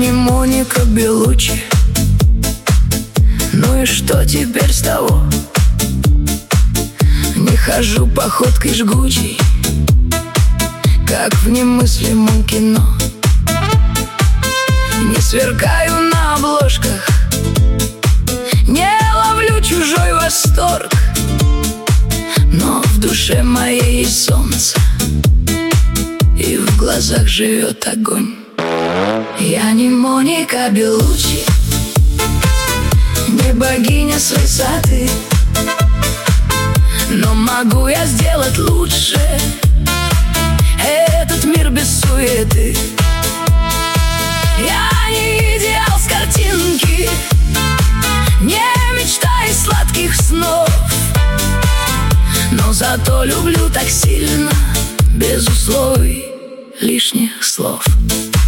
не Моника Белуччи. Ну и что теперь с того? Не хожу походкой жгучей, как в немыслимом кино. Не сверкаю на обложках, не ловлю чужой восторг. Но в душе моей есть солнце, и в глазах живет огонь. Я не Моника Белуччи, не богиня с высоты, но могу я сделать лучше этот мир без суеты. Я не идеал с картинки, не мечта из сладких снов, но зато люблю так сильно, без условий, лишних слов.